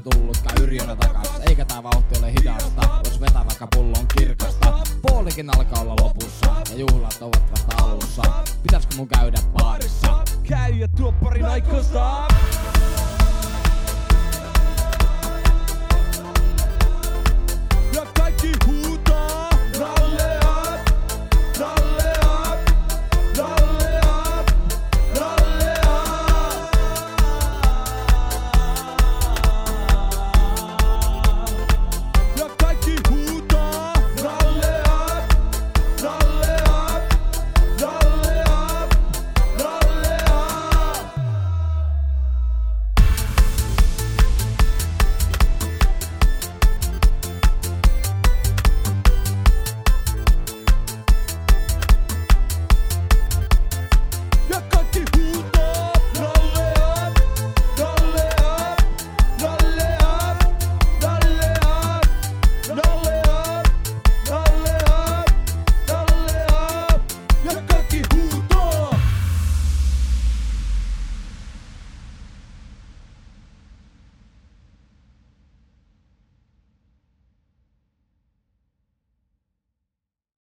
tullutkaan Yrjönä takas. Eikä tää vauhti ole hidasta, jos vetää vaikka pullon kirkasta. Puolikin alkaa olla lopussa ja juhlat ovat vasta alussa. Pitäiskö mun käydä baarissa? Käy ja tuo parin aikoista.